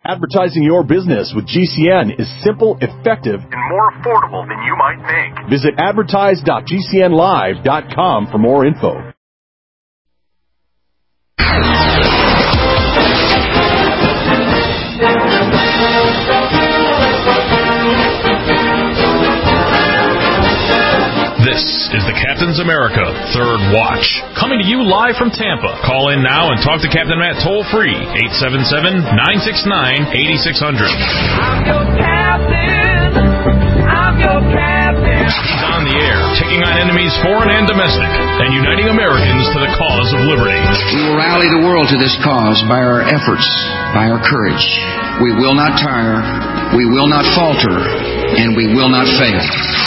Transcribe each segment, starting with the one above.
Advertising your business with GCN is simple, effective, and more affordable than you might think. Visit advertise.gcnlive.com for more info. This is the Captain's America Third Watch, coming to you live from Tampa. Call in now and talk to Captain Matt toll-free, 877-969-8600. I'm your captain. I'm your captain. He's on the air, taking on enemies foreign and domestic, and uniting Americans to the cause of liberty. We will rally the world to this cause by our efforts, by our courage. We will not tire, we will not falter, and we will not fail.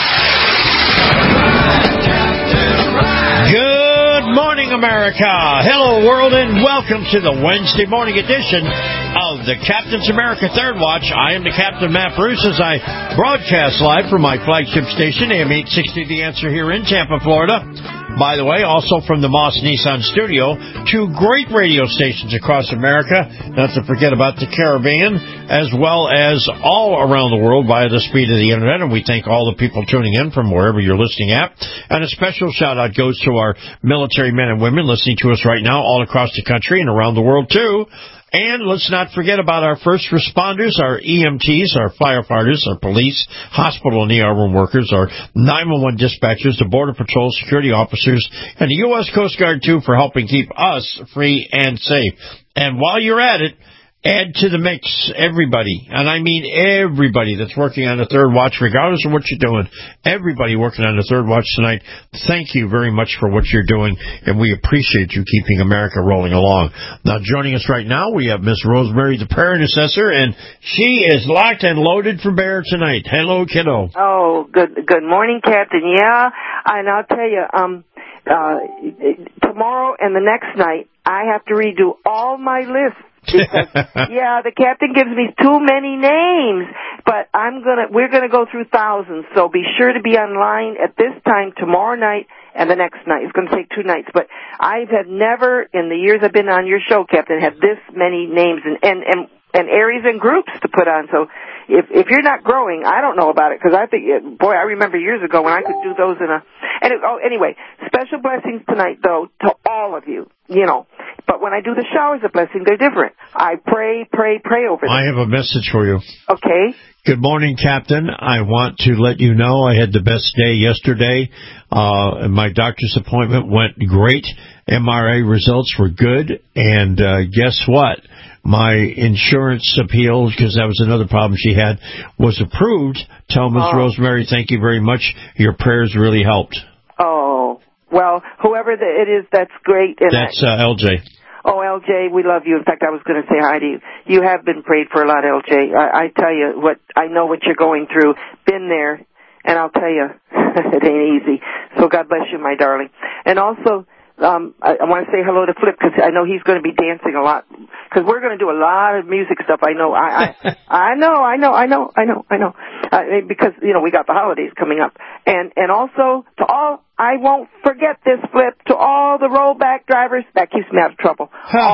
Good morning, America. Hello, world, and welcome to the Wednesday morning edition of the Captain's America Third Watch. I am the Captain, Matt Bruce, as I broadcast live from my flagship station, AM 860 The Answer, here in Tampa, Florida. By the way, also from the Moss Nissan studio, two great radio stations across America, not to forget about the Caribbean, as well as all around the world via the speed of the Internet. And we thank all the people tuning in from wherever you're listening at. And a special shout-out goes to our military men and women listening to us right now all across the country and around the world, too. And let's not forget about our first responders, our EMTs, our firefighters, our police, hospital and ER room workers, our 911 dispatchers, the Border Patrol security officers, and the U.S. Coast Guard, too, for helping keep us free and safe. And while you're at it, add to the mix everybody, and I mean everybody that's working on the Third Watch, regardless of what you're doing. Everybody working on the Third Watch tonight, thank you very much for what you're doing, and we appreciate you keeping America rolling along. Now, joining us right now, we have Miss Rosemary, the prayer intercessor, and she is locked and loaded for bear tonight. Hello, kiddo. Oh, good morning, Captain. Yeah, and I'll tell you, tomorrow and the next night, I have to redo all my lists. Because, yeah, the captain gives me too many names, but we're gonna go through thousands, so be sure to be online at this time tomorrow night and the next night. It's gonna take 2 nights, but I have never, in the years I've been on your show, Captain, had this many names and areas and groups to put on, so if you're not growing, I don't know about it, because I think, boy, I remember years ago when I could do those anyway, special blessings tonight, though, to all of you, but when I do the showers of blessing, they're different. I pray over them. I have a message for you. Okay. Good morning, Captain. I want to let you know I had the best day yesterday. My doctor's appointment went great. MRI results were good, and guess what? My insurance appeal, because that was another problem she had, was approved. Tell Ms. Rosemary, thank you very much. Your prayers really helped. Oh, well, whoever it is, that's great. And that's LJ. Oh, LJ, we love you. In fact, I was going to say hi to you. You have been prayed for a lot, LJ. I tell you, I know what you're going through. Been there, and I'll tell you, it ain't easy. So God bless you, my darling. And also, I want to say hello to Flip, because I know he's going to be dancing a lot, because we're going to do a lot of music stuff. I know. I know. Because, we got the holidays coming up. And also, to all, I won't forget this, Flip, to all the rollback drivers, that keeps me out of trouble.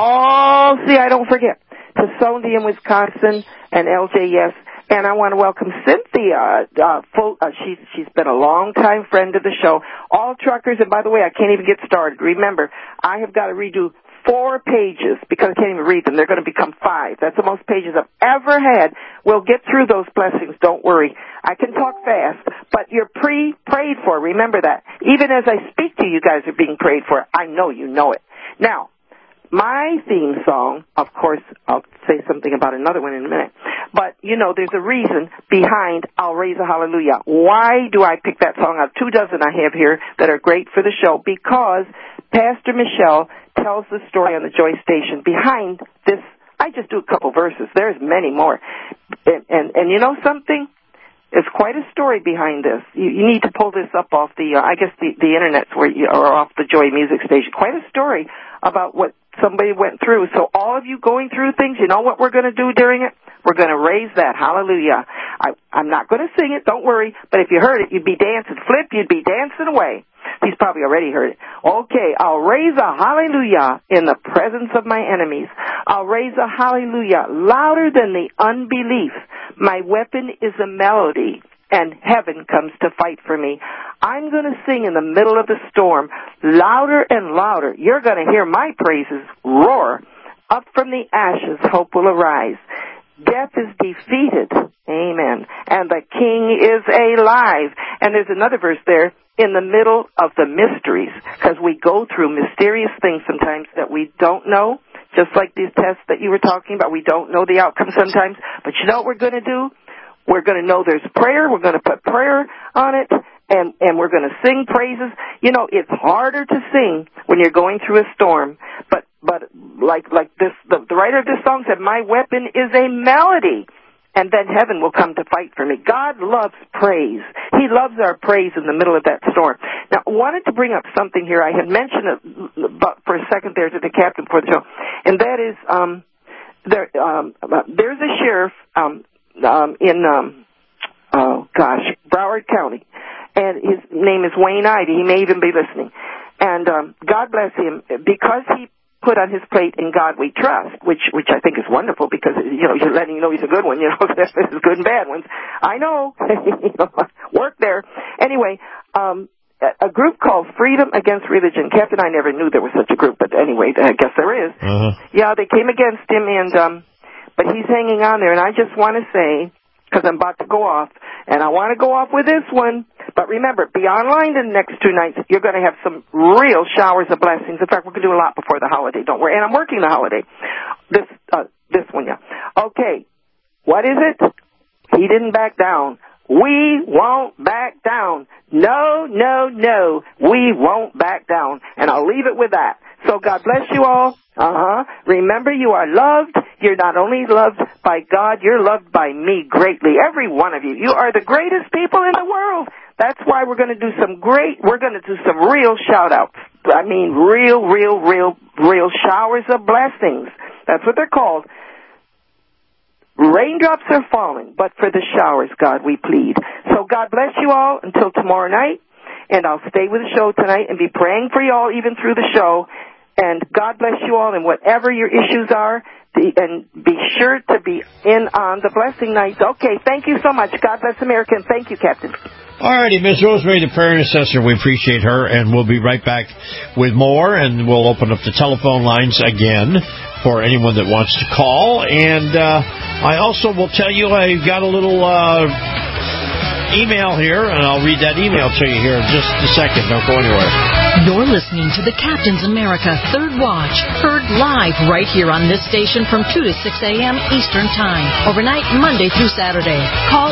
I don't forget. To Sondy in Wisconsin and LJ, yes. And I want to welcome Cynthia. She's been a long-time friend of the show. All truckers, and by the way, I can't even get started. Remember, I have got to redo 4 pages because I can't even read them. They're going to become 5. That's the most pages I've ever had. We'll get through those blessings. Don't worry. I can talk fast, but you're prayed for. Remember that. Even as I speak to you, guys are being prayed for. I know you know it. Now, my theme song, of course, I'll say something about another one in a minute, but, there's a reason behind I'll Raise a Hallelujah. Why do I pick that song out? 2 dozen I have here that are great for the show, because Pastor Michelle tells the story on the Joy Station behind this. I just do a couple verses. There's many more. And you know something? There's quite a story behind this. You need to pull this up off the internet's or off the Joy Music Station. Quite a story about what somebody went through. So all of you going through things, you know what we're going to do during it? We're going to raise that hallelujah. I'm not going to sing it, don't worry, but if you heard it, you'd be dancing. Flip, you'd be dancing away. He's probably already heard it. Okay, I'll raise a hallelujah in the presence of my enemies. I'll raise a hallelujah louder than the unbelief. My weapon is a melody, and heaven comes to fight for me. I'm going to sing in the middle of the storm, louder and louder. You're going to hear my praises roar. Up from the ashes, hope will arise. Death is defeated. Amen. And the King is alive. And there's another verse there, in the middle of the mysteries, because we go through mysterious things sometimes that we don't know, just like these tests that you were talking about. We don't know the outcome sometimes. But you know what we're going to do? We're going to know there's prayer. We're going to put prayer on it, and we're going to sing praises. You know, it's harder to sing when you're going through a storm. But like this, the writer of this song said, my weapon is a melody, and then heaven will come to fight for me. God loves praise. He loves our praise in the middle of that storm. Now, I wanted to bring up something here. I had mentioned it for a second there to the captain before the show, and that is there's a sheriff in Broward County, and his name is Wayne Ivey. He may even be listening. And God bless him, because he put on his plate, in God we trust, which I think is wonderful, because, you know, you're letting you know he's a good one, you know, there's good and bad ones. I know, work there. Anyway, a group called Freedom Against Religion. Captain, I never knew there was such a group, but anyway, I guess there is. Yeah, they came against him, and but he's hanging on there, and I just want to say, because I'm about to go off, and I want to go off with this one, but remember, be online the next 2 nights. You're going to have some real showers of blessings. In fact, we're going to do a lot before the holiday, don't worry, and I'm working the holiday. This one, yeah. Okay, what is it? He didn't back down. We won't back down. No, no, no, we won't back down, and I'll leave it with that. So God bless you all. Remember, you are loved. You're not only loved by God, you're loved by me greatly. Every one of you. You are the greatest people in the world. That's why we're going to do some real shout-outs. I mean, real showers of blessings. That's what they're called. Raindrops are falling, but for the showers, God, we plead. So God bless you all until tomorrow night, and I'll stay with the show tonight and be praying for you all even through the show. And God bless you all, and whatever your issues are, and be sure to be in on the blessing nights. Okay, thank you so much. God bless America, and thank you, Captain. All righty, Ms. Rosemary, the prayer intercessor, we appreciate her, and we'll be right back with more, and we'll open up the telephone lines again for anyone that wants to call. And I also will tell you I got a little email here, and I'll read that email to you here in just a second. Don't go anywhere. You're listening to the Captain's America Third Watch, heard live right here on this station from 2 to 6 a.m. Eastern Time, overnight Monday through Saturday. Call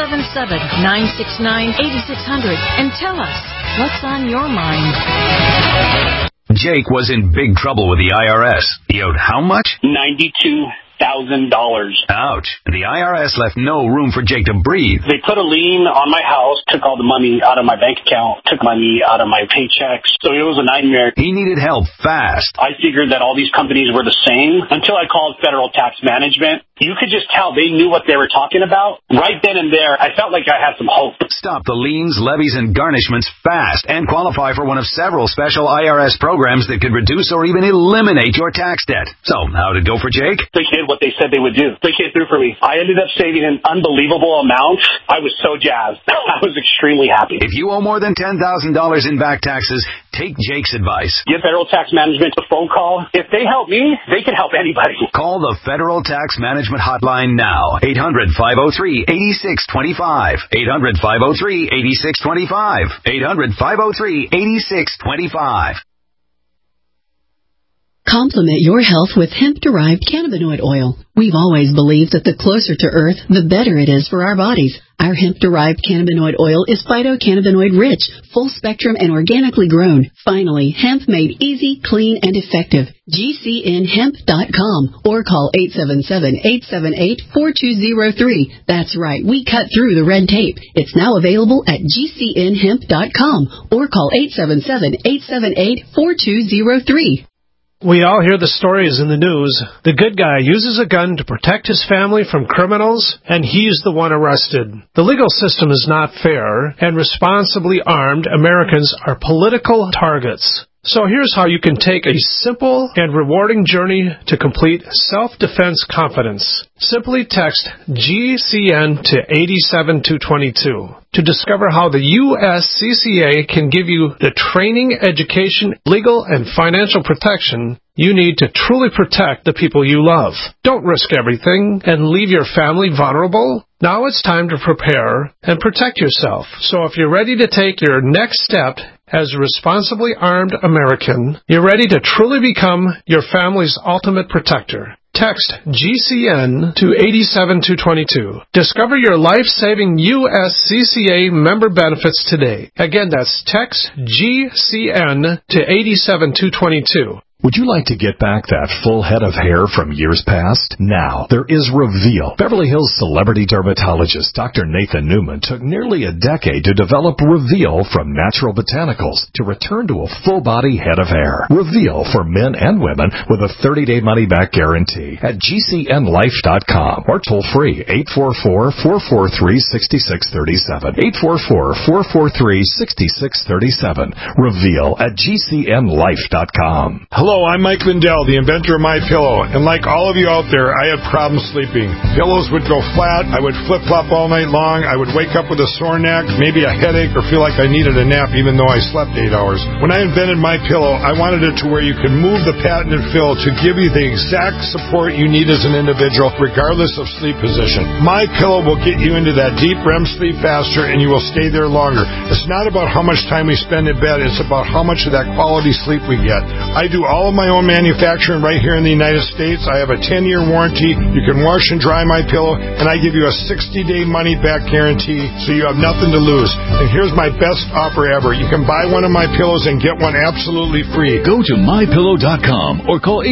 877-969-8600 and tell us what's on your mind. Jake was in big trouble with the IRS. He owed how much? $92,000. Ouch. The IRS left no room for Jake to breathe. They put a lien on my house, took all the money out of my bank account, took money out of my paychecks. So it was a nightmare. He needed help fast. I figured that all these companies were the same until I called Federal Tax Management. You could just tell they knew what they were talking about. Right then and there, I felt like I had some hope. Stop the liens, levies, and garnishments fast and qualify for one of several special IRS programs that could reduce or even eliminate your tax debt. So, how'd it go for Jake? They did what they said they would do. They came through for me. I ended up saving an unbelievable amount. I was so jazzed. I was extremely happy. If you owe more than $10,000 in back taxes, take Jake's advice. Give Federal Tax Management a phone call. If they help me, they can help anybody. Call the Federal Tax Management hotline now. 800-503-8625. 800-503-8625. 800-503-8625. Complement your health with hemp-derived cannabinoid oil. We've always believed that the closer to Earth, the better it is for our bodies. Our hemp-derived cannabinoid oil is phytocannabinoid-rich, full-spectrum, and organically grown. Finally, hemp made easy, clean, and effective. GCNhemp.com or call 877-878-4203. That's right, we cut through the red tape. It's now available at GCNhemp.com or call 877-878-4203. We all hear the stories in the news. The good guy uses a gun to protect his family from criminals, and he's the one arrested. The legal system is not fair, and responsibly armed Americans are political targets. So here's how you can take a simple and rewarding journey to complete self-defense confidence. Simply text GCN to 87222 to discover how the USCCA can give you the training, education, legal, and financial protection you need to truly protect the people you love. Don't risk everything and leave your family vulnerable. Now it's time to prepare and protect yourself. So if you're ready to take your next step as a responsibly armed American, you're ready to truly become your family's ultimate protector. Text GCN to 87222. Discover your life-saving USCCA member benefits today. Again, that's text GCN to 87222. Would you like to get back that full head of hair from years past? Now, there is Reveal. Beverly Hills celebrity dermatologist Dr. Nathan Newman took nearly a decade to develop Reveal from natural botanicals to return to a full-body head of hair. Reveal for men and women with a 30-day money-back guarantee at GCNlife.com or toll free 844-443-6637. 844-443-6637. Reveal at GCNlife.com. Hello, I'm Mike Lindell, the inventor of MyPillow, and like all of you out there, I had problems sleeping. Pillows would go flat, I would flip-flop all night long, I would wake up with a sore neck, maybe a headache, or feel like I needed a nap even though I slept 8 hours. When I invented MyPillow, I wanted it to where you could move the patented fill to give you the exact support you need as an individual, regardless of sleep position. MyPillow will get you into that deep REM sleep faster, and you will stay there longer. It's not about how much time we spend in bed, it's about how much of that quality sleep we get. I do all of my own manufacturing right here in the United States. I have a 10-year warranty. You can wash and dry MyPillow, and I give you a 60-day money-back guarantee, so you have nothing to lose. And here's my best offer ever. You can buy one of my pillows and get one absolutely free. Go to MyPillow.com or call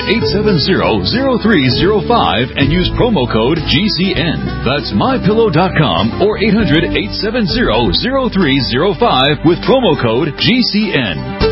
800-870-0305 and use promo code GCN. That's MyPillow.com or 800-870-0305 with promo code GCN.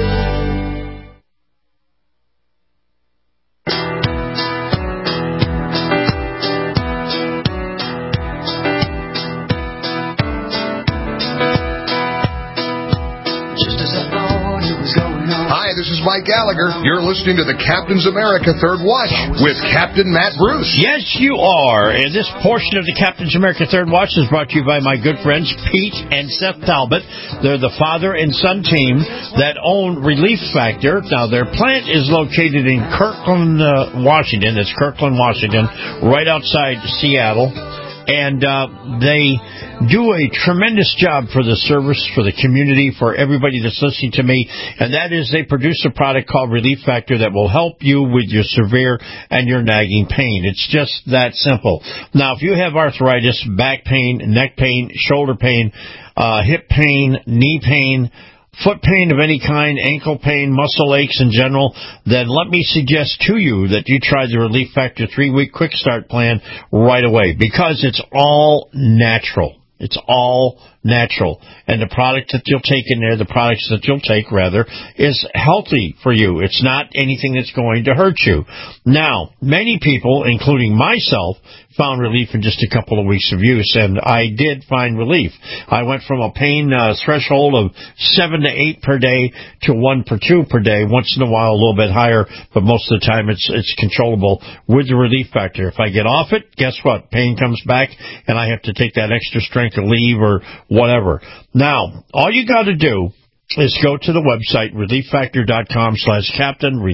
Mike Gallagher. You're listening to the Captain's America Third Watch with Captain Matt Bruce. Yes, you are. And this portion of the Captain's America Third Watch is brought to you by my good friends Pete and Seth Talbot. They're the father and son team that own Relief Factor. Now, their plant is located in Kirkland, Washington. It's Kirkland, Washington, right outside Seattle. And they do a tremendous job for the service, for the community, for everybody that's listening to me. And that is they produce a product called Relief Factor that will help you with your severe and your nagging pain. It's just that simple. Now, if you have arthritis, back pain, neck pain, shoulder pain, hip pain, knee pain, foot pain of any kind, ankle pain, muscle aches in general, then let me suggest to you that you try the Relief Factor 3-week quick start plan right away, because it's all natural. It's all natural. And the product that you'll take in there, the products that you'll take, rather, is healthy for you. It's not anything that's going to hurt you. Now, many people, including myself, found relief in just a couple of weeks of use, and I did find relief. I went from a pain threshold of 7 to 8 per day to 1 per 2 per day, once in a while a little bit higher, but most of the time it's controllable with the Relief Factor. If I get off it, guess what? Pain comes back, and I have to take that extra strength to leave or whatever. Now, all you got to do is go to the website, relieffactor.com/captain,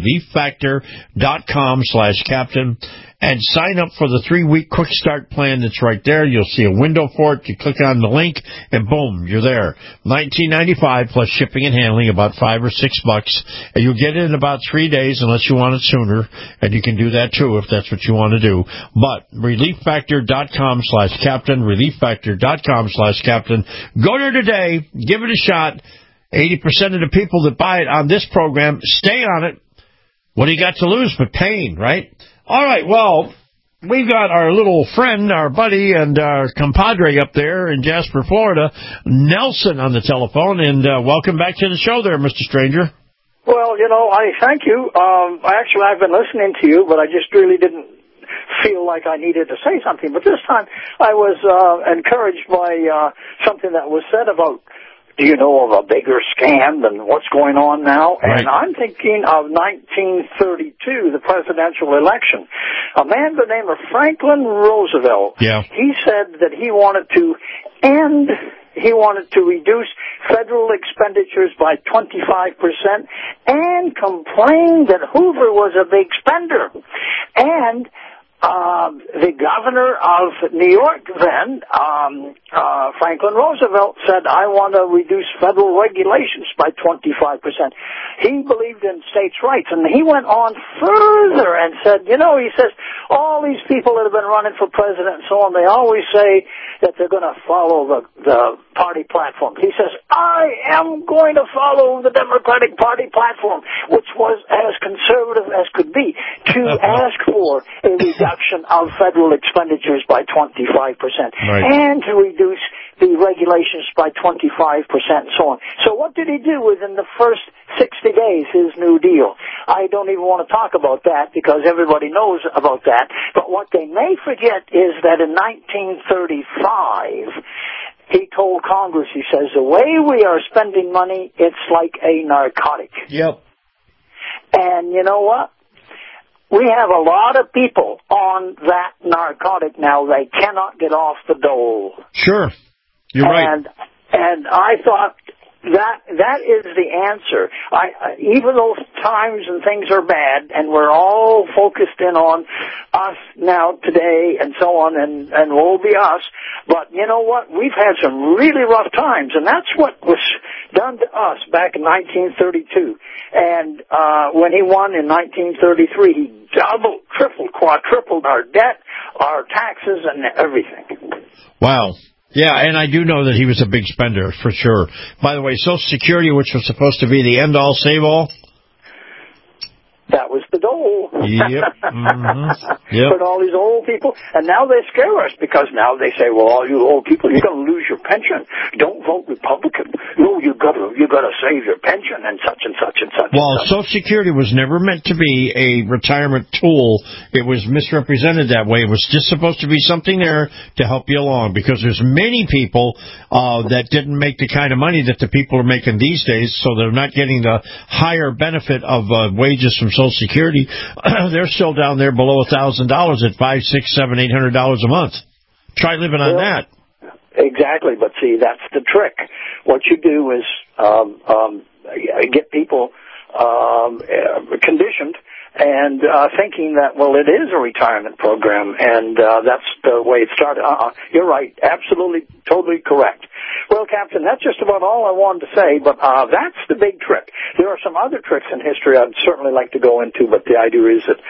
relieffactor.com/captain, and sign up for the 3-week quick start plan that's right there. You'll see a window for it. You click on the link, and boom, you're there. $19.95 plus shipping and handling, about $5 or $6, and you'll get it in about 3 days unless you want it sooner, and you can do that too if that's what you want to do. But relieffactor.com/captain, relieffactor.com/captain. Go there today. Give it a shot. 80% of the people that buy it on this program stay on it. What do you got to lose but pain, right? All right, well, we've got our little friend, our buddy, and our compadre up there in Jasper, Florida, Nelson, on the telephone. And welcome back to the show there, Mr. Stranger. Well, I thank you. Actually, I've been listening to you, but I just really didn't feel like I needed to say something. But this time I was encouraged by something that was said about, do you know of a bigger scam than what's going on now? Right. And I'm thinking of 1932, the presidential election. A man by the name of Franklin Roosevelt, he said that he wanted to reduce federal expenditures by 25% and complained that Hoover was a big spender. And the governor of New York then, Franklin Roosevelt, said, I want to reduce federal regulations by 25%. He believed in states' rights, and he went on further and said, he says, all these people that have been running for president and so on, they always say that they're going to follow the party platform. He says, I am going to follow the Democratic Party platform, which was as conservative as could be, to ask for a reduction of federal expenditures by 25%, and to reduce the regulations by 25% and so on. So what did he do within the first 60 days, his New Deal? I don't even want to talk about that because everybody knows about that. But what they may forget is that in 1935, he told Congress, he says, the way we are spending money, it's like a narcotic. Yep. And you know what? We have a lot of people on that narcotic now. They cannot get off the dole. Sure. You're right. And I thought that is the answer. Even though times and things are bad, and we're all focused in on us now today and so on, and woe be us. But you know what? We've had some really rough times, and that's what was done to us back in 1932. And when he won in 1933, he doubled, tripled, quadrupled our debt, our taxes, and everything. Wow. Yeah, and I do know that he was a big spender, for sure. By the way, Social Security, which was supposed to be the end-all, save-all, that was the dole. Yep. Mm-hmm. Yep. For all these old people. And now they scare us because now they say, well, all you old people, you're going to lose your pension. Don't vote Republican. No, you got to save your pension and such and such and such. Well, Social Security was never meant to be a retirement tool. It was misrepresented that way. It was just supposed to be something there to help you along because there's many people that didn't make the kind of money that the people are making these days, so they're not getting the higher benefit of wages from Social Security. They're still down there below $1,000 at $500, $600, $700, $800 a month. Try living on that. Exactly, but see, that's the trick. What you do is get people conditioned and thinking that, well, it is a retirement program, and that's the way it started. You're right, absolutely, totally correct. Well, Captain, that's just about all I wanted to say, but that's the big trick. There are some other tricks in history I'd certainly like to go into, but the idea is that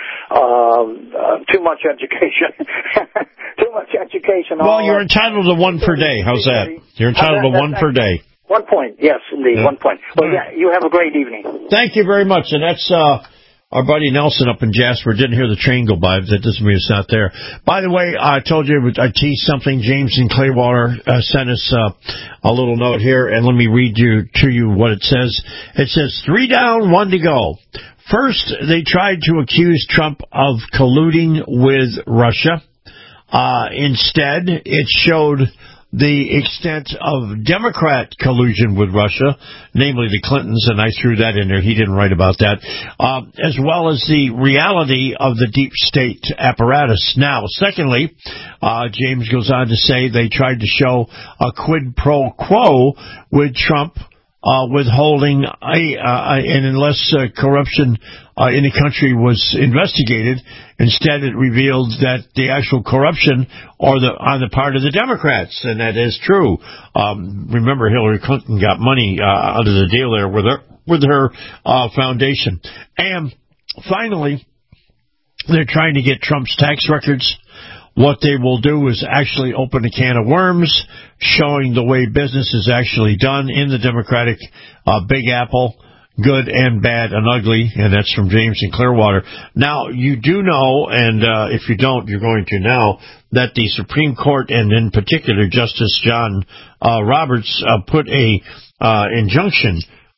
too much education. Too much education. Well, you're entitled to one per day. How's that? You're entitled to one per day. 1 point, yes, indeed, 1 point. Well, yeah, you have a great evening. Thank you very much, and that's our buddy Nelson up in Jasper. Didn't hear the train go by, but that doesn't mean it's not there. By the way, I told you I teased something. James in Clearwater sent us a little note here, and let me read to you what it says. It says, 3 down, 1 to go. First, they tried to accuse Trump of colluding with Russia. Instead, it showed the extent of Democrat collusion with Russia, namely the Clintons, and I threw that in there. He didn't write about that, as well as the reality of the deep state apparatus. Now, secondly, James goes on to say they tried to show a quid pro quo with Trump withholding and unless corruption in the country was investigated. Instead, it revealed that the actual corruption on the part of the Democrats, and that is true. Remember, Hillary Clinton got money out of the deal there with her foundation. And finally, they're trying to get Trump's tax records. What they will do is actually open a can of worms, showing the way business is actually done in the Democratic Big Apple, good and bad and ugly, and that's from James in Clearwater. Now, you do know, and if you don't, you're going to now, that the Supreme Court, and in particular Justice John Roberts, put a injunction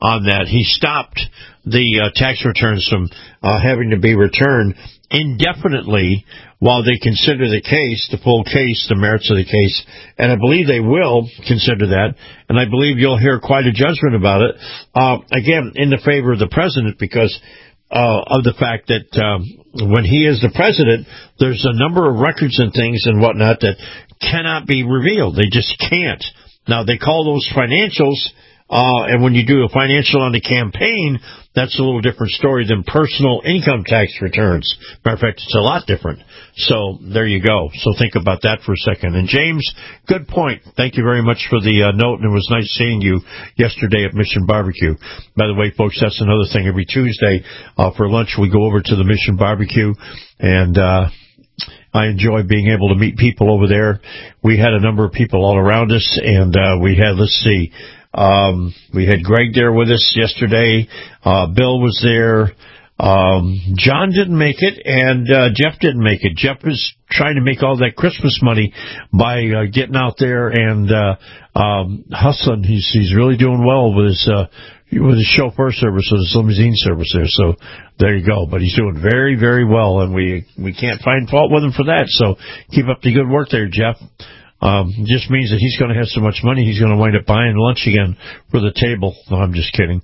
on that. He stopped the tax returns from having to be returned indefinitely while they consider the case, the full case, the merits of the case. And I believe they will consider that. And I believe you'll hear quite a judgment about it, again, in the favor of the president, because of the fact that when he is the president, there's a number of records and things and whatnot that cannot be revealed. They just can't. Now, they call those financials, and when you do a financial on the campaign, that's a little different story than personal income tax returns. Matter of fact, it's a lot different. So there you go. So think about that for a second. And James, good point. Thank you very much for the note, and it was nice seeing you yesterday at Mission Barbecue. By the way, folks, that's another thing. Every Tuesday for lunch, we go over to the Mission Barbecue, and I enjoy being able to meet people over there. We had a number of people all around us, and we had, we had Greg there with us yesterday. Bill was there. John didn't make it, and Jeff didn't make it. Jeff was trying to make all that Christmas money by getting out there and hustling. He's really doing well with his chauffeur service, with his limousine service there. So there you go. But he's doing very, very well, and we can't find fault with him for that. So keep up the good work there, Jeff. Just means that he's going to have so much money, he's going to wind up buying lunch again for the table. No, I'm just kidding.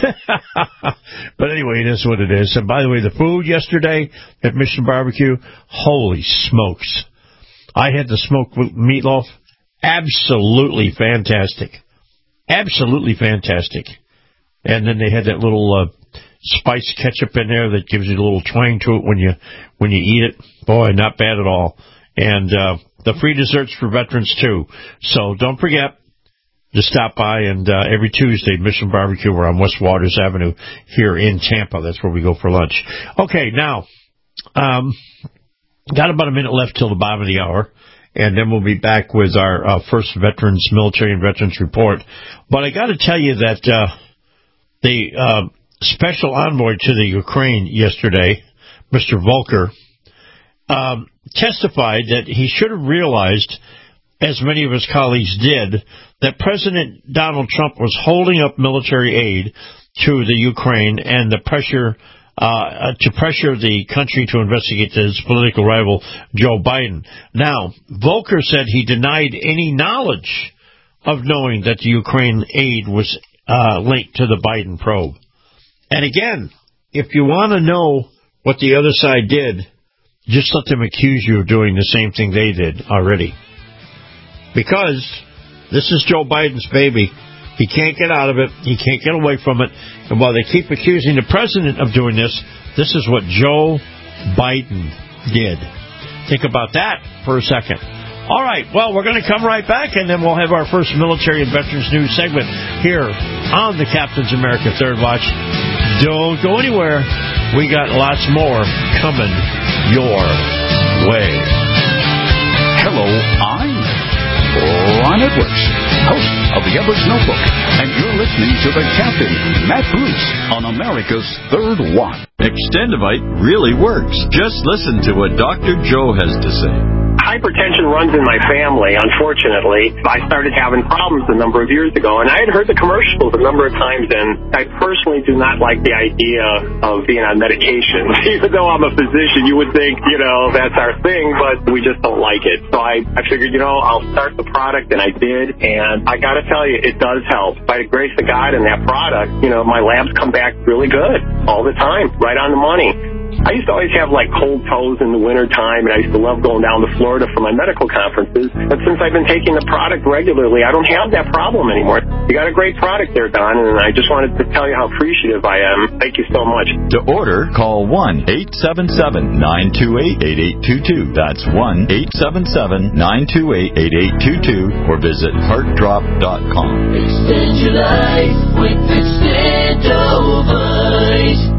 But anyway, it is what it is. And by the way, the food yesterday at Mission Barbecue, holy smokes. I had the smoked meatloaf. Absolutely fantastic. Absolutely fantastic. And then they had that little spice ketchup in there that gives you a little twang to it when you eat it. Boy, not bad at all. And the free desserts for veterans, too. So don't forget to stop by, and every Tuesday, Mission Barbecue, we're on West Waters Avenue here in Tampa. That's where we go for lunch. Okay, now, got about a minute left till the bottom of the hour, and then we'll be back with our first military and veterans report. But I got to tell you that the special envoy to the Ukraine yesterday, Mr. Volker, testified that he should have realized, as many of his colleagues did, that President Donald Trump was holding up military aid to the Ukraine and the pressure to pressure the country to investigate his political rival, Joe Biden. Now, Volker said he denied any knowledge of knowing that the Ukraine aid was linked to the Biden probe. And again, if you want to know what the other side did, just let them accuse you of doing the same thing they did already. Because this is Joe Biden's baby. He can't get out of it. He can't get away from it. And while they keep accusing the president of doing this, this is what Joe Biden did. Think about that for a second. All right, well, we're going to come right back, and then we'll have our first military and veterans news segment here on the Captain's America Third Watch. Don't go anywhere. We got lots more coming your way. Hello, I'm Ron Edwards, host of the Edwards Notebook, and you're listening to the Captain, Matt Bruce, on America's Third Watch. Extendivite really works. Just listen to what Dr. Joe has to say. Hypertension runs in my family, unfortunately. I started having problems a number of years ago, and I had heard the commercials a number of times, and I personally do not like the idea of being on medication. Even though I'm a physician, you would think, that's our thing, but we just don't like it. So I figured, I'll start the product, and I did, and I got to tell you, it does help. By the grace of God and that product, my labs come back really good all the time, right on the money. I used to always have cold toes in the winter time, and I used to love going down to Florida for my medical conferences. But since I've been taking the product regularly, I don't have that problem anymore. You got a great product there, Don, and I just wanted to tell you how appreciative I am. Thank you so much. To order, call 1-877-928-8822. That's 1-877-928-8822, or visit heartdrop.com. Extend your life with Extendivite.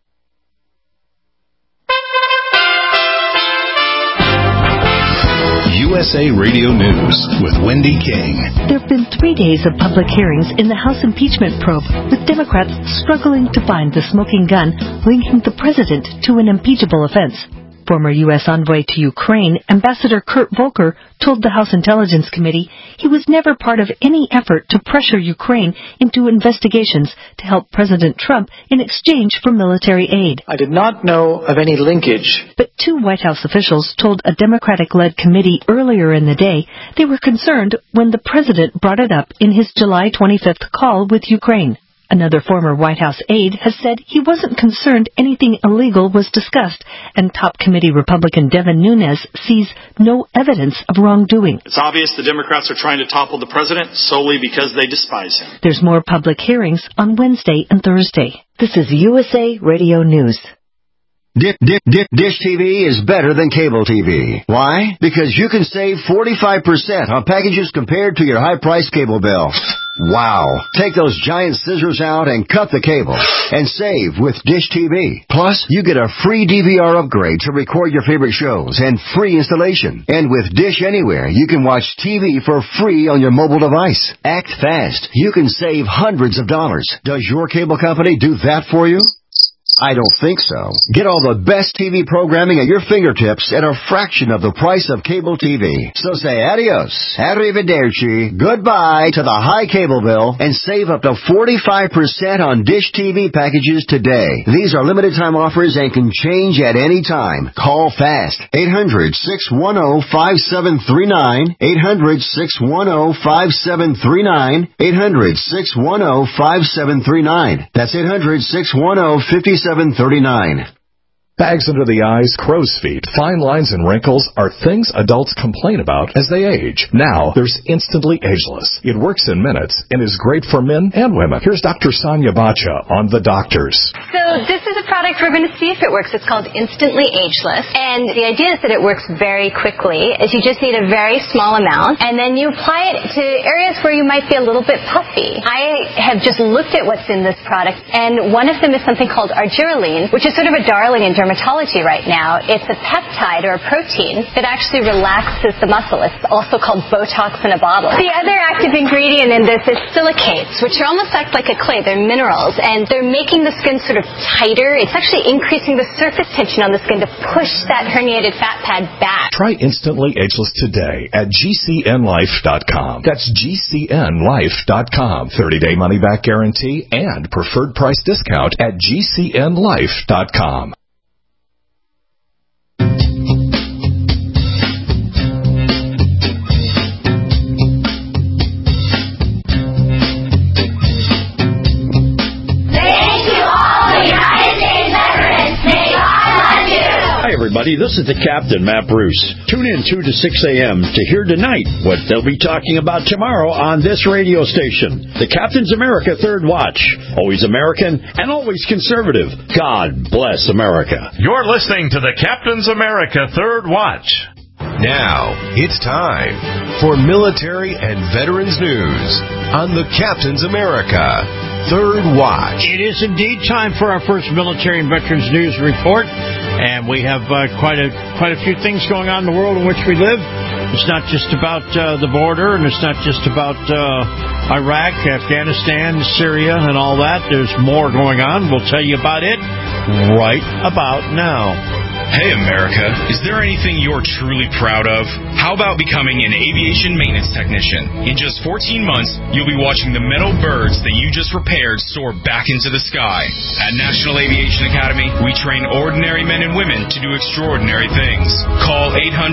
USA Radio News with Wendy King. There have been 3 days of public hearings in the House impeachment probe, with Democrats struggling to find the smoking gun linking the president to an impeachable offense. Former U.S. envoy to Ukraine, Ambassador Kurt Volker, told the House Intelligence Committee he was never part of any effort to pressure Ukraine into investigations to help President Trump in exchange for military aid. I did not know of any linkage. But two White House officials told a Democratic-led committee earlier in the day they were concerned when the president brought it up in his July 25th call with Ukraine. Another former White House aide has said he wasn't concerned anything illegal was discussed, and top committee Republican Devin Nunes sees no evidence of wrongdoing. It's obvious the Democrats are trying to topple the president solely because they despise him. There's more public hearings on Wednesday and Thursday. This is USA Radio News. Dish TV is better than cable TV. Why? Because you can save 45% on packages compared to your high-priced cable bill. Wow. Take those giant scissors out and cut the cable and save with Dish TV. Plus, you get a free DVR upgrade to record your favorite shows and free installation. And with Dish Anywhere, you can watch TV for free on your mobile device. Act fast. You can save hundreds of dollars. Does your cable company do that for you? I don't think so. Get all the best TV programming at your fingertips at a fraction of the price of cable TV. So say adios, arrivederci, goodbye to the high cable bill and save up to 45% on Dish TV packages today. These are limited time offers and can change at any time. Call fast. 800-610-5739. 800-610-5739. 800-610-5739. That's 800-610-5739. 739. Bags under the eyes, crow's feet, fine lines, and wrinkles are things adults complain about as they age. Now, there's Instantly Ageless. It works in minutes and is great for men and women. Here's Dr. Sonia Bacha on The Doctors. So this is a product we're going to see if it works. It's called Instantly Ageless. And the idea is that it works very quickly. Is you just need a very small amount, and then you apply it to areas where you might be a little bit puffy. I have just looked at what's in this product, and one of them is something called argireline, which is sort of a darling in dermatology right now. It's a peptide or a protein that actually relaxes the muscle. It's also called Botox in a bottle. The other active ingredient in this is silicates, which are almost act like a clay. They're minerals, and they're making the skin sort of tighter. It's actually increasing the surface tension on the skin to push that herniated fat pad back. Try Instantly Ageless today at GCNlife.com. That's GCNlife.com. 30-day money-back guarantee and preferred price discount at GCNlife.com. Hi, everybody. This is the Captain, Matt Bruce. Tune in 2 to 6 a.m. to hear tonight what they'll be talking about tomorrow on this radio station. The Captain's America Third Watch. Always American and always conservative. God bless America. You're listening to the Captain's America Third Watch. Now, it's time for military and veterans news on the Captain's America Third Watch. It is indeed time for our first military and veterans news report, and we have quite a few things going on in the world in which we live. It's not just about the border, and it's not just about Iraq, Afghanistan, Syria, and all that. There's more going on. We'll tell you about it right about now. Hey, America, is there anything you're truly proud of? How about becoming an aviation maintenance technician? In just 14 months, you'll be watching the metal birds that you just repaired soar back into the sky. At National Aviation Academy, we train ordinary men and women to do extraordinary things. Call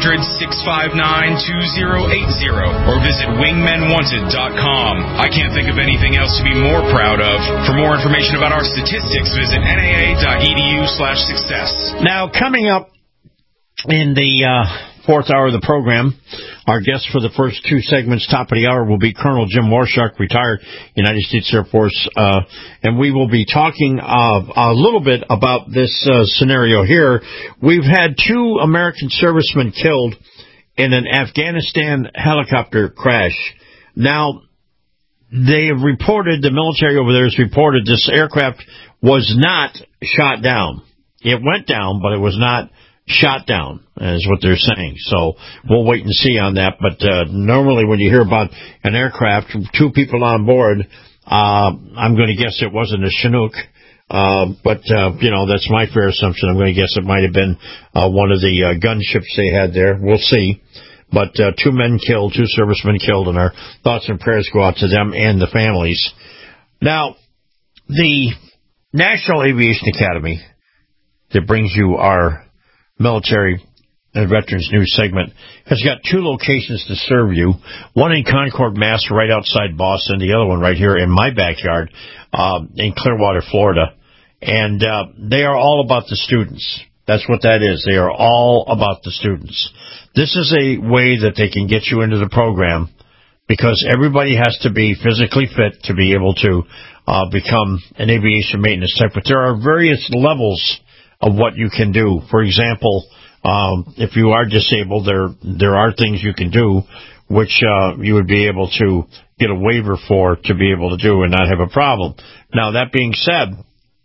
800-659-2080 or visit wingmenwanted.com. I can't think of anything else to be more proud of. For more information about our statistics, visit naa.edu/success. Now, coming up in the fourth hour of the program, our guest for the first two segments, top of the hour, will be Colonel Jim Warshack, retired United States Air Force, and we will be talking a little bit about this scenario here. We've had two American servicemen killed in an Afghanistan helicopter crash. Now, they have reported, the military over there has reported, this aircraft was not shot down. It went down, but it was not shot down, is what they're saying. So we'll wait and see on that. But normally when you hear about an aircraft, two people on board, I'm going to guess it wasn't a Chinook. But that's my fair assumption. I'm going to guess it might have been one of the gunships they had there. We'll see. But 2 men killed, 2 servicemen killed, and our thoughts and prayers go out to them and the families. Now, the National Aviation Academy that brings you our military and veterans news segment has got 2 locations to serve you. One in Concord, Mass, right outside Boston. The other one right here in my backyard in Clearwater, Florida. And they are all about the students. That's what that is. They are all about the students. This is a way that they can get you into the program because everybody has to be physically fit to be able to become an aviation maintenance tech. But there are various levels of what you can do. For example, if you are disabled, there are things you can do which you would be able to get a waiver for to be able to do and not have a problem. Now, that being said,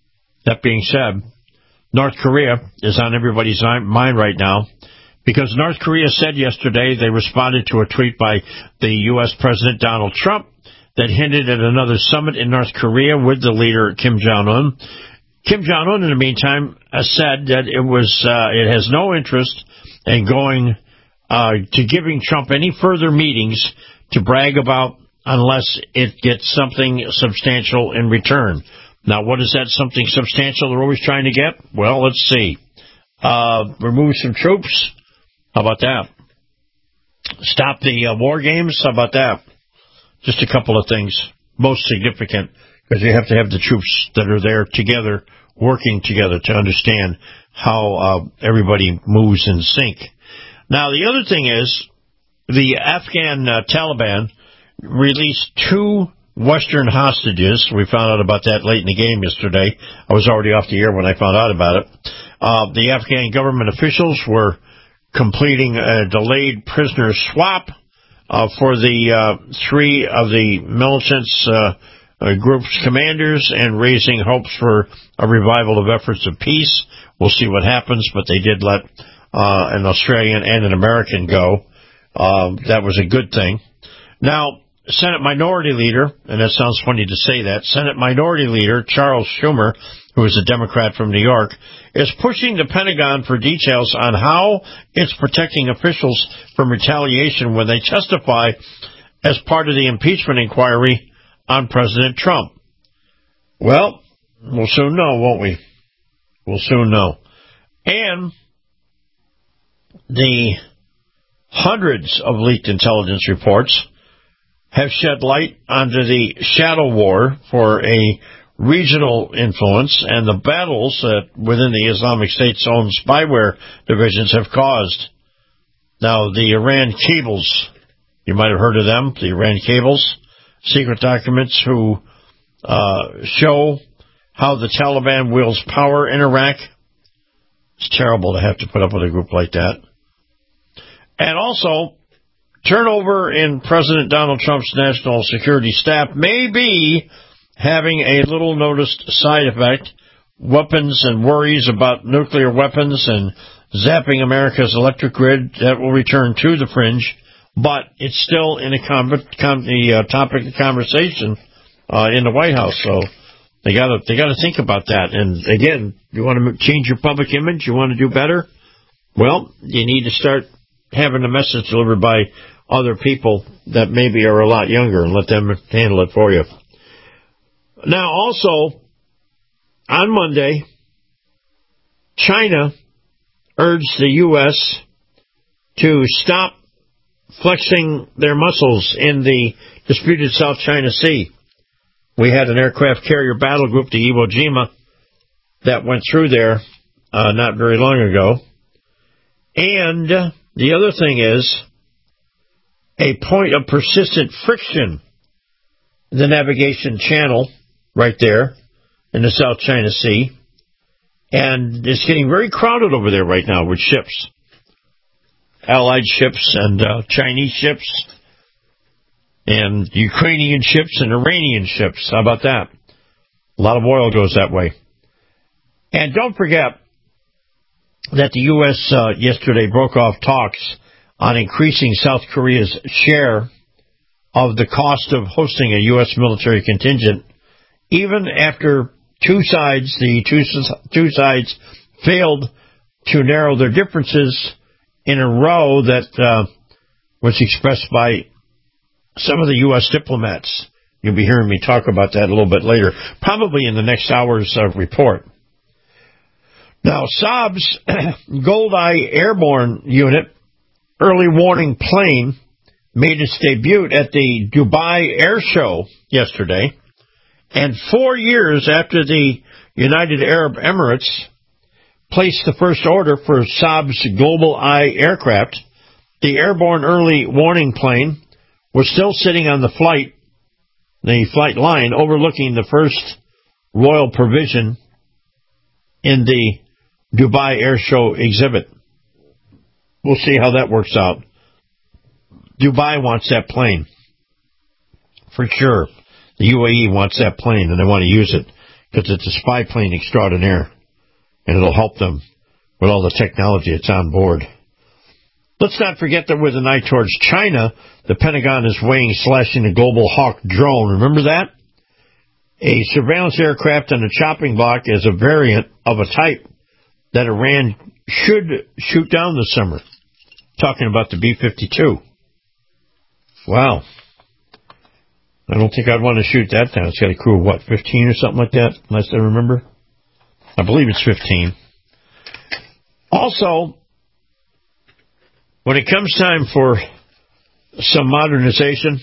North Korea is on everybody's mind right now because North Korea said yesterday they responded to a tweet by the U.S. President Donald Trump that hinted at another summit in North Korea with the leader Kim Jong-un. Kim Jong-un, in the meantime, said that it has no interest in going to giving Trump any further meetings to brag about unless it gets something substantial in return. Now, what is that something substantial they're always trying to get? Well, let's see. Remove some troops. How about that? Stop the war games. How about that? Just a couple of things. Most significant, because you have to have the troops that are there together, working together to understand how everybody moves in sync. Now, the other thing is the Afghan Taliban released 2 Western hostages. We found out about that late in the game yesterday. I was already off the air when I found out about it. The Afghan government officials were completing a delayed prisoner swap for the 3 of the militants' group's commanders and raising hopes for a revival of efforts of peace. We'll see what happens, but they did let an Australian and an American go. That was a good thing. Now, Senate Minority Leader, and that sounds funny to say that, Senate Minority Leader Charles Schumer, who is a Democrat from New York, is pushing the Pentagon for details on how it's protecting officials from retaliation when they testify as part of the impeachment inquiry on President Trump. Well, we'll soon know, won't we? We'll soon know. And the hundreds of leaked intelligence reports have shed light onto the shadow war for a regional influence and the battles that within the Islamic State's own spyware divisions have caused. Now, the Iran cables, you might have heard of them, the Iran cables, secret documents who show how the Taliban wields power in Iraq. It's terrible to have to put up with a group like that. And also, turnover in President Donald Trump's national security staff may be having a little noticed side effect. Weapons and worries about nuclear weapons and zapping America's electric grid, that will return to the fringe, but it's still in the topic of conversation in the White House. So they got to think about that. And again, you want to change your public image, you want to do better. Well, you need to start having a message delivered by other people that maybe are a lot younger and let them handle it for you. Now, also, on Monday, China urged the U.S. to stop flexing their muscles in the disputed South China Sea. We had an aircraft carrier battle group, the Iwo Jima, that went through there not very long ago. And the other thing is a point of persistent friction, the navigation channel right there in the South China Sea. And it's getting very crowded over there right now with ships. Allied ships and Chinese ships and Ukrainian ships and Iranian ships. How about that? A lot of oil goes that way. And don't forget that the U.S. Yesterday broke off talks on increasing South Korea's share of the cost of hosting a U.S. military contingent, even after the two sides failed to narrow their differences in a row that was expressed by some of the U.S. diplomats. You'll be hearing me talk about that a little bit later, probably in the next hour's report. Now, Saab's Goldeye Airborne Unit early warning plane made its debut at the Dubai Air Show yesterday, and 4 years after the United Arab Emirates placed the first order for Saab's Goldeye aircraft, the airborne early warning plane was still sitting on the flight line overlooking the first royal provision in the Dubai Air Show exhibit. We'll see how that works out. Dubai wants that plane. For sure. The UAE wants that plane, and they want to use it because it's a spy plane extraordinaire, and it'll help them with all the technology that's on board. Let's not forget that with an eye towards China, the Pentagon is weighing slashing the Global Hawk drone. Remember that? A surveillance aircraft on a chopping block is a variant of a type that Iran should shoot down this summer. Talking about the B-52. Wow. I don't think I'd want to shoot that down. It's got a crew of, 15 or something like that, unless I remember? I believe it's 15. Also, when it comes time for some modernization,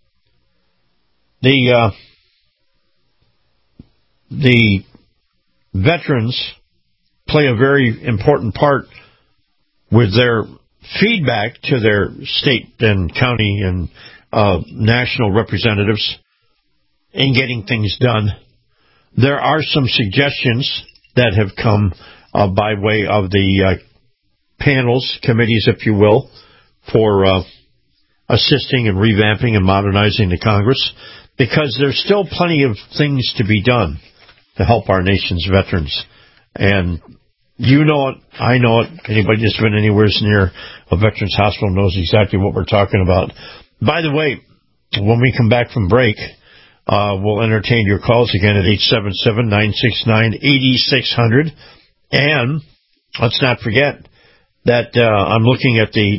the veterans play a very important part with their feedback to their state and county and national representatives in getting things done. There are some suggestions that have come by way of the panels, committees, if you will, for assisting and revamping and modernizing the Congress, because there's still plenty of things to be done to help our nation's veterans. And you know it, I know it, anybody that's been anywhere near a veterans hospital knows exactly what we're talking about. By the way, when we come back from break, we'll entertain your calls again at 877-969-8600. And let's not forget that I'm looking at the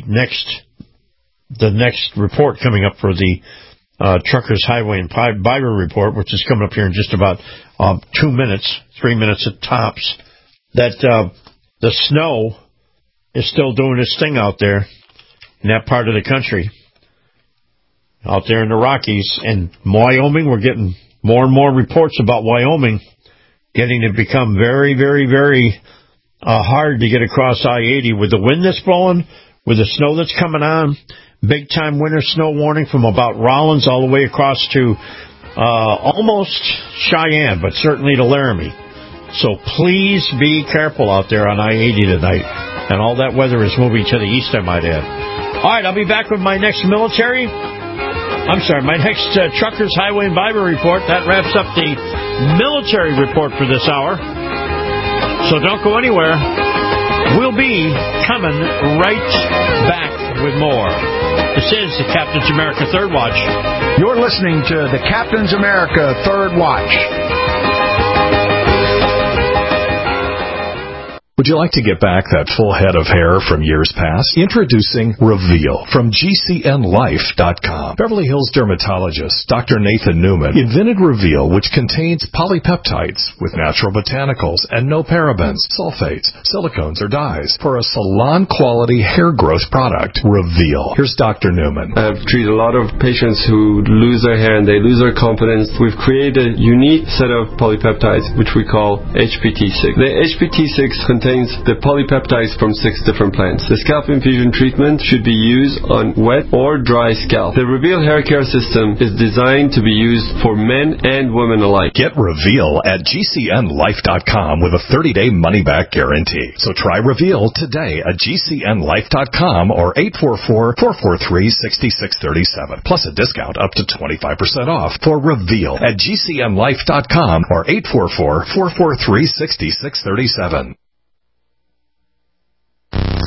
next report coming up for the Truckers, Highway, and Biber report, which is coming up here in just about 2 minutes, 3 minutes at tops, that the snow is still doing its thing out there in that part of the country. Out there in the Rockies and Wyoming, we're getting more and more reports about Wyoming getting to become very, very, very hard to get across I-80 with the wind that's blowing, with the snow that's coming on. Big time winter snow warning from about Rollins all the way across to almost Cheyenne, but certainly to Laramie. So please be careful out there on I-80 tonight. And all that weather is moving to the east, I might add. All right, I'll be back with my next Truckers, Highway, and Biber report. That wraps up the military report for this hour. So don't go anywhere. We'll be coming right back with more. This is the Captain's America Third Watch. You're listening to the Captain's America Third Watch. Would you like to get back that full head of hair from years past? Introducing Reveal from GCNLife.com. Beverly Hills dermatologist Dr. Nathan Newman invented Reveal, which contains polypeptides with natural botanicals and no parabens, sulfates, silicones, or dyes for a salon-quality hair growth product. Reveal. Here's Dr. Newman. I've treated a lot of patients who lose their hair and they lose their confidence. We've created a unique set of polypeptides, which we call HPT6. The HPT6 contains the polypeptides from 6 different plants. The scalp infusion treatment should be used on wet or dry scalp. The Reveal hair care system is designed to be used for men and women alike. Get Reveal at GCNLife.com with a 30-day money-back guarantee. So try Reveal today at GCNLife.com or 844-443-6637. Plus a discount up to 25% off for Reveal at GCNLife.com or 844-443-6637.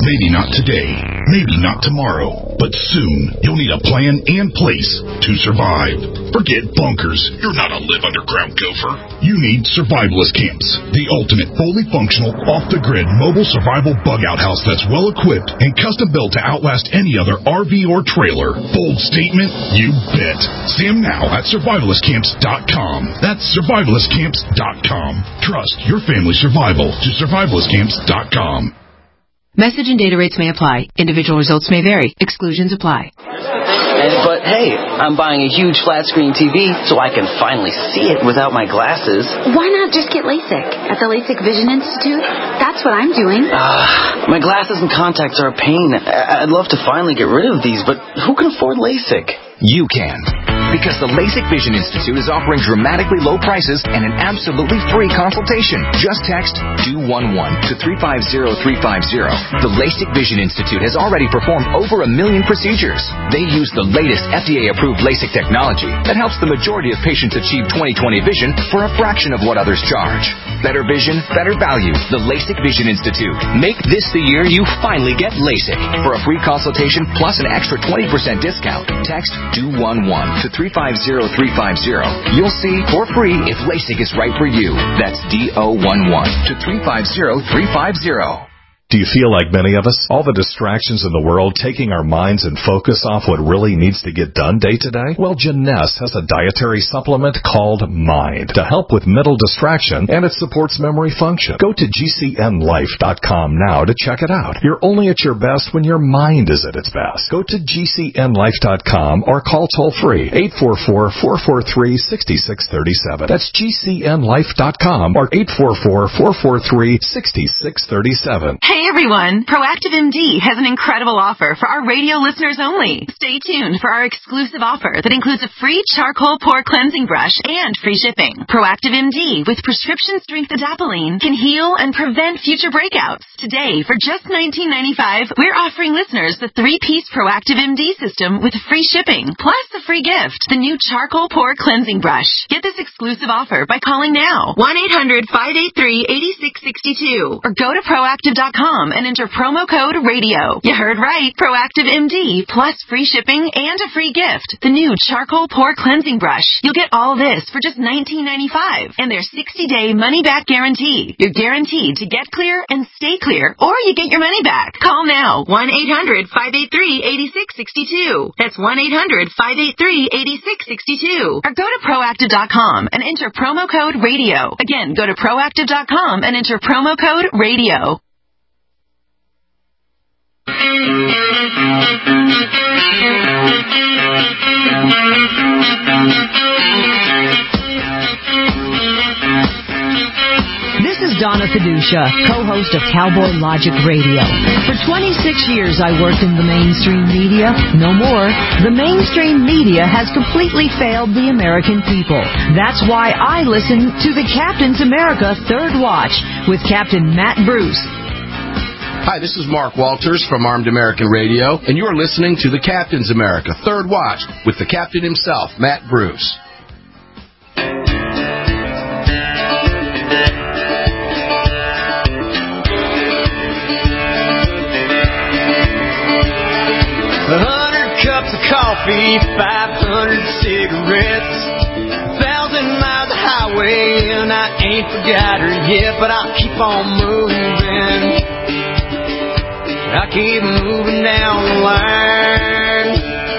Maybe not today, maybe not tomorrow, but soon you'll need a plan and place to survive. Forget bunkers. You're not a live underground gopher. You need survivalist camps, the ultimate fully functional, off-the-grid mobile survival bug-out house that's well-equipped and custom-built to outlast any other RV or trailer. Bold statement? You bet. See them now at survivalistcamps.com. That's survivalistcamps.com. Trust your family's survival to survivalistcamps.com. Message and data rates may apply. Individual results may vary. Exclusions apply. But hey, I'm buying a huge flat screen TV so I can finally see it without my glasses. Why not just get LASIK at the LASIK Vision Institute? That's what I'm doing. My glasses and contacts are a pain. I'd love to finally get rid of these, but who can afford LASIK? You can. Because the LASIK Vision Institute is offering dramatically low prices and an absolutely free consultation. Just text 211 to 350350. The LASIK Vision Institute has already performed over 1 million procedures. They use the latest FDA-approved LASIK technology that helps the majority of patients achieve 20/20 vision for a fraction of what others charge. Better vision, better value. The LASIK Vision Institute. Make this the year you finally get LASIK. For a free consultation plus an extra 20% discount, text 211 to 350350. You'll see for free if LASIK is right for you. That's DO11 to 350350. Do you feel like many of us? All the distractions in the world taking our minds and focus off what really needs to get done day to day? Well, Jeunesse has a dietary supplement called Mind to help with mental distraction, and it supports memory function. Go to GCNlife.com now to check it out. You're only at your best when your mind is at its best. Go to GCNlife.com or call toll-free 844-443-6637. That's GCNlife.com or 844-443-6637. Hey everyone, Proactive MD has an incredible offer for our radio listeners only. Stay tuned for our exclusive offer that includes a free charcoal pore cleansing brush and free shipping. Proactive MD with prescription strength adapalene can heal and prevent future breakouts. Today, for just $19.95, we're offering listeners the 3-piece Proactive MD system with free shipping, plus a free gift, the new charcoal pore cleansing brush. Get this exclusive offer by calling now, 1-800-583-8662, or go to proactive.com and enter promo code RADIO. You heard right. Proactive MD plus free shipping and a free gift. The new charcoal pore cleansing brush. You'll get all this for just $19.95 and their 60-day money-back guarantee. You're guaranteed to get clear and stay clear, or you get your money back. Call now. 1-800-583-8662. That's 1-800-583-8662. Or go to proactive.com and enter promo code RADIO. Again, go to proactive.com and enter promo code RADIO. This is Donna Fiducia, co-host of Cowboy Logic Radio. For 26 years I worked in the mainstream media. No more. The mainstream media has completely failed the American people. That's why I listen to the Captain's America Third Watch with Captain Matt Bruce. Hi, this is Mark Walters from Armed American Radio, and you are listening to the Captain's America Third Watch with the captain himself, Matt Bruce. Cups of coffee, 500 cigarettes, 1,000 miles of highway, and I ain't forgot her yet, but I'll keep on moving. I keep moving down the line.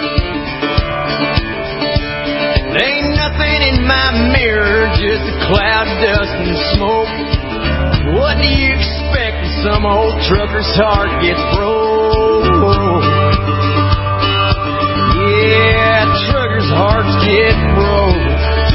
There ain't nothing in my mirror, just a cloud of dust and smoke. What do you expect when some old trucker's heart gets broke? Yeah, truckers' hearts get broke.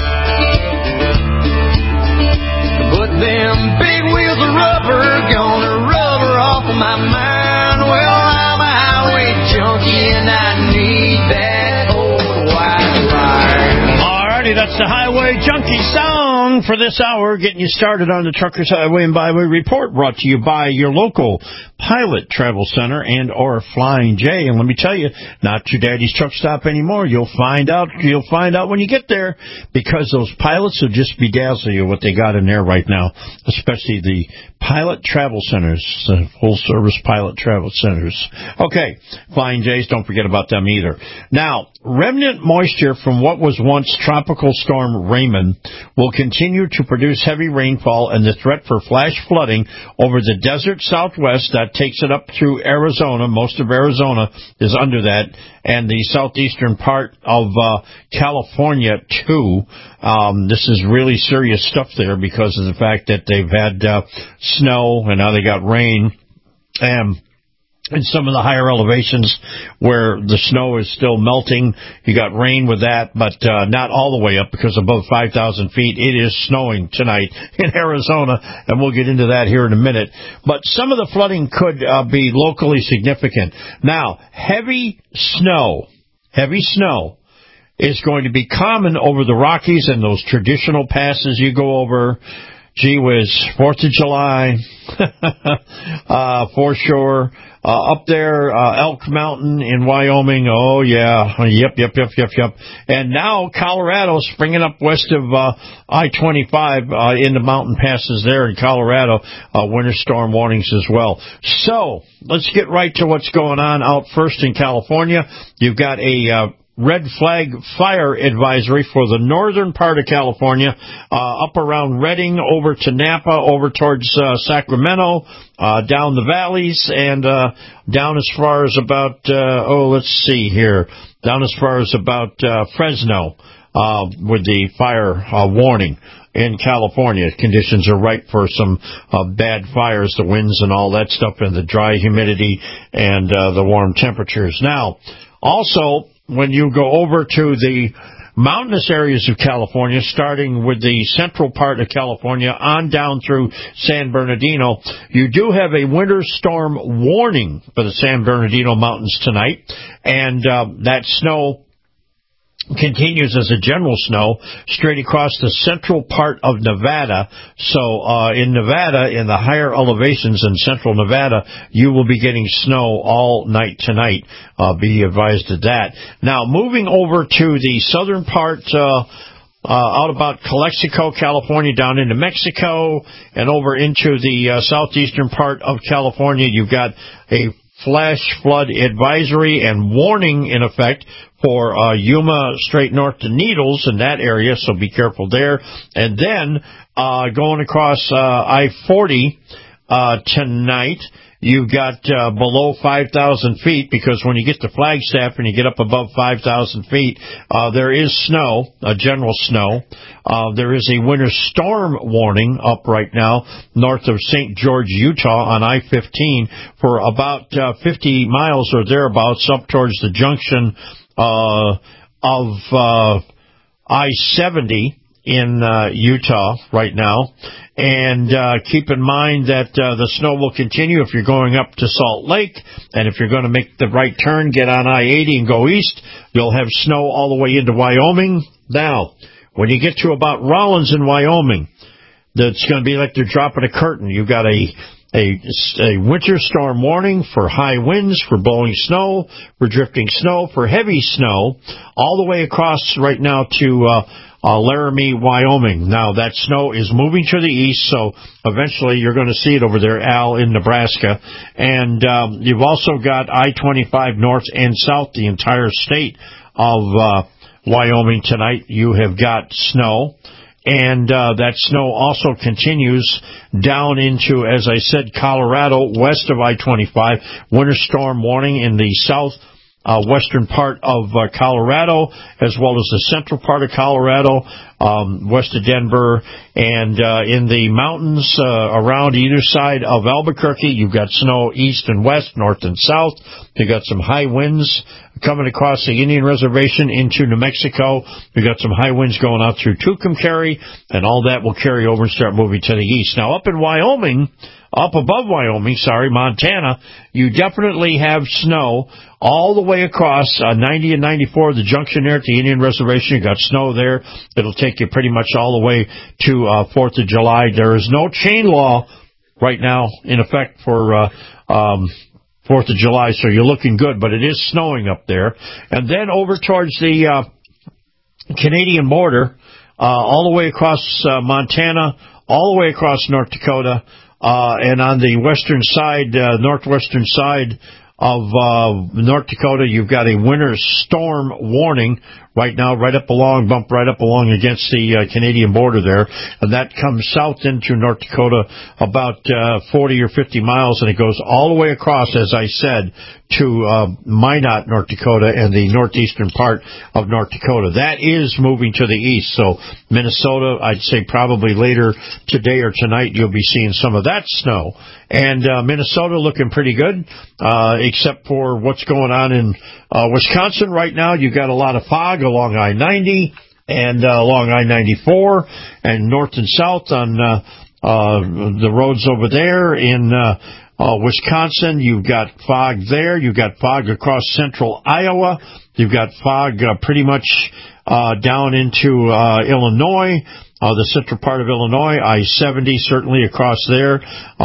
But them big wheels of rubber gonna rubber off of my mind. Well, I'm a highway junkie and I need that old white line. Alrighty, that's the Highway Junkie song. song for this hour, getting you started on the Truckers Highway and Byway Report, brought to you by your local Pilot Travel Center and or Flying J. And let me tell you, not your daddy's truck stop anymore. You'll find out when you get there, because those pilots will just bedazzle you what they got in there right now, especially the Pilot Travel Centers, full-service Pilot Travel Centers. Okay, Flying J's, don't forget about them either. Now, remnant moisture from what was once Tropical Storm Raymond will continue to produce heavy rainfall, and the threat for flash flooding over the desert southwest that takes it up through Arizona. Most of Arizona is under that, and the southeastern part of California, too. This is really serious stuff there because of the fact that they've had snow, and now they got rain. In some of the higher elevations where the snow is still melting, you got rain with that, but not all the way up, because above 5,000 feet it is snowing tonight in Arizona, and we'll get into that here in a minute. But some of the flooding could be locally significant. Now, heavy snow is going to be common over the Rockies and those traditional passes you go over. Gee whiz, 4th of July, foreshore, up there, Elk Mountain in Wyoming. Oh, yeah. Yep. And now Colorado, springing up west of I-25 in the mountain passes there in Colorado, winter storm warnings as well. So let's get right to what's going on out first in California. You've got a red flag fire advisory for the northern part of California, up around Redding, over to Napa, over towards Sacramento, down the valleys, and down as far as about, down as far as about Fresno, with the fire warning. In California, conditions are ripe for some bad fires, the winds and all that stuff, and the dry humidity and the warm temperatures. Now, also, when you go over to the mountainous areas of California, starting with the central part of California on down through San Bernardino, you do have a winter storm warning for the San Bernardino Mountains tonight, and that snow continues as a general snow straight across the central part of Nevada. So in Nevada, in the higher elevations in central Nevada, you will be getting snow all night tonight. Be advised of that. Now, moving over to the southern part, out about Calexico, California, down into Mexico, and over into the southeastern part of California, you've got a flash flood advisory and warning in effect for Yuma straight north to Needles in that area, so be careful there. And then going across I-40 tonight, you've got below 5,000 feet, because when you get to Flagstaff and you get up above 5,000 feet, there is snow, general snow. There is a winter storm warning up right now north of St. George, Utah on I-15 for about 50 miles or thereabouts up towards the junction of I-70 in Utah right now. And keep in mind that the snow will continue if you're going up to Salt Lake, and if you're going to make the right turn, get on I-80 and go east, you'll have snow all the way into Wyoming. Now, when you get to about Rollins in Wyoming, that's going to be like they're dropping a curtain. You've got a winter storm warning for high winds, for blowing snow, for drifting snow, for heavy snow, all the way across right now to Laramie, Wyoming. Now, that snow is moving to the east, so eventually you're going to see it over there, Al, in Nebraska. And you've also got I-25 north and south, the entire state of Wyoming tonight. You have got snow. And that snow also continues down into, as I said, Colorado, west of I-25. Winter storm warning in the south western part of Colorado, as well as the central part of Colorado, west of Denver, and in the mountains around either side of Albuquerque, you've got snow east and west, north and south. You've got some high winds coming across the Indian Reservation into New Mexico. We've got some high winds going out through Tucumcari, and all that will carry over and start moving to the east. Now, up in Wyoming, up above Wyoming, Montana, you definitely have snow all the way across 90 and 94, the junction there at the Indian Reservation. You got snow there. It'll take you pretty much all the way to 4th of July. There is no chain law right now in effect for 4th of July, so you're looking good, but it is snowing up there. And then over towards the Canadian border, all the way across Montana, all the way across North Dakota, and on the western side, northwestern side of North Dakota, you've got a winter storm warning right now, bump right up along against the Canadian border there, and that comes south into North Dakota about 40 or 50 miles, and it goes all the way across, as I said, to Minot, North Dakota, and the northeastern part of North Dakota. That is moving to the east, so Minnesota, I'd say probably later today or tonight, you'll be seeing some of that snow. And Minnesota looking pretty good, except for what's going on in Wisconsin right now. You've got a lot of fog along I-90 and along I-94 and north and south on the roads over there in Wisconsin. You've got fog there. You've got fog across central Iowa. You've got fog pretty much down into Illinois. The central part of Illinois, I-70 certainly across there.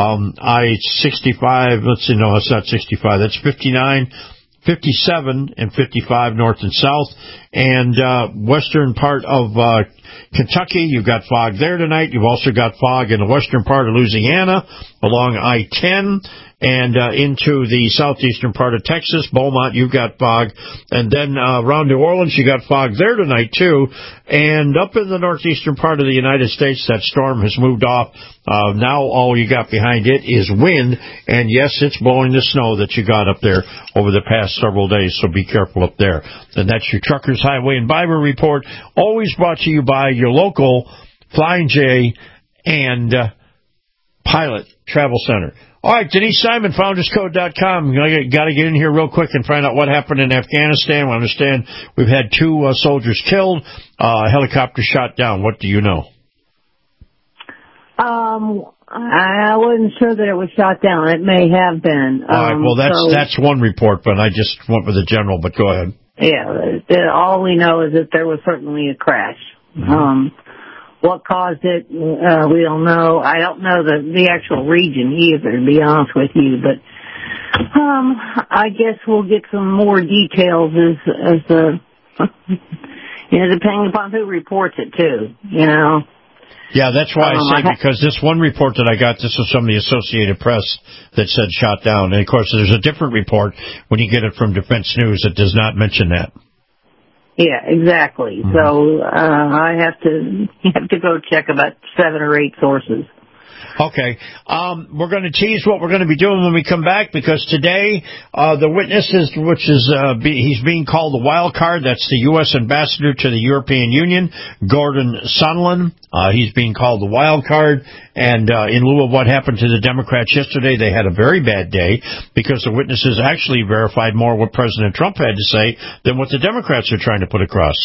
I-65, no, it's not 65, that's 59, 57, and 55 north and south. And western part of Kentucky, you've got fog there tonight. You've also got fog in the western part of Louisiana along I-10. And into the southeastern part of Texas, Beaumont, you've got fog. And then around New Orleans, you got fog there tonight, too. And up in the northeastern part of the United States, that storm has moved off. Now all you got behind it is wind. And, yes, it's blowing the snow that you got up there over the past several days, so be careful up there. And that's your Truckers, Highway, and Bible Report, always brought to you by your local Flying J and Pilot Travel Center. All right, Denise Simon, FoundersCode.com. Got to get in here real quick and find out what happened in Afghanistan. We understand we've had 2 soldiers killed, helicopter shot down. What do you know? I wasn't sure that it was shot down. It may have been. All right, well, that's one report, but I just went with the general, but go ahead. Yeah, all we know is that there was certainly a crash. Mm-hmm. What caused it, we don't know. I don't know the actual region either, to be honest with you. But I guess we'll get some more details as depending upon who reports it too. Yeah, that's why I say because this one report that I got, this was from the Associated Press that said shot down, and of course there's a different report when you get it from Defense News that does not mention that. Yeah, exactly. Mm-hmm. So I have to go check about 7 or 8 sources. Okay. We're going to tease what we're going to be doing when we come back, because today the witness is, he's being called the wild card. That's the U.S. ambassador to the European Union, Gordon Sondland. He's being called the wild card. And in lieu of what happened to the Democrats yesterday, they had a very bad day because the witnesses actually verified more what President Trump had to say than what the Democrats are trying to put across.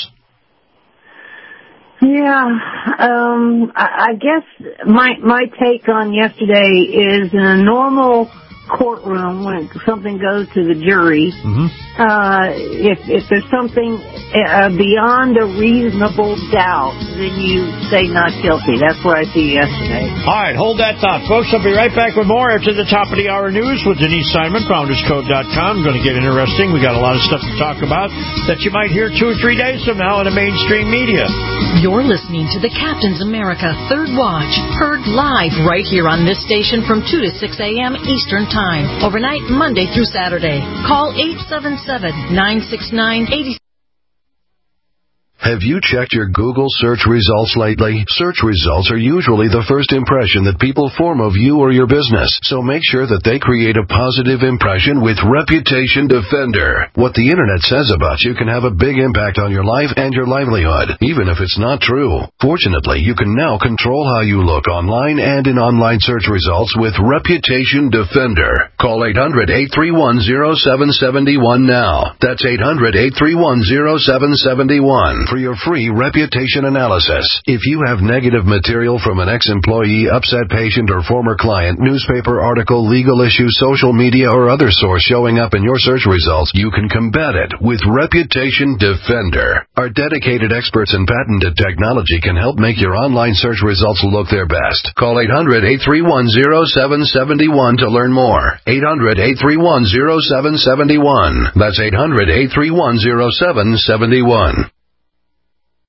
Yeah, I guess my take on yesterday is in a normal courtroom when something goes to the jury, if there's something beyond a reasonable doubt, then you say not guilty. That's what I see yesterday. All right, hold that thought, folks. I'll be right back with more after the top of the hour news with Denise Simon, FoundersCode.com. Going to get interesting. We got a lot of stuff to talk about that you might hear 2 or 3 days from now in the mainstream media. You're listening to the Captain's America Third Watch, heard live right here on this station from 2 to 6 a.m. Eastern Time. Overnight, Monday through Saturday. Call 877-969-80. Have you checked your Google search results lately? Search results are usually the first impression that people form of you or your business, so make sure that they create a positive impression with Reputation Defender. What the internet says about you can have a big impact on your life and your livelihood, even if it's not true. Fortunately, you can now control how you look online and in online search results with Reputation Defender. Call 800-831-0771 now. That's 800-831-0771. For for your free reputation analysis. If you have negative material from an ex-employee, upset patient, or former client, newspaper article, legal issue, social media, or other source showing up in your search results, you can combat it with Reputation Defender. Our dedicated experts in patented technology can help make your online search results look their best. Call 800-831-0771 to learn more. 800-831-0771. That's 800-831-0771.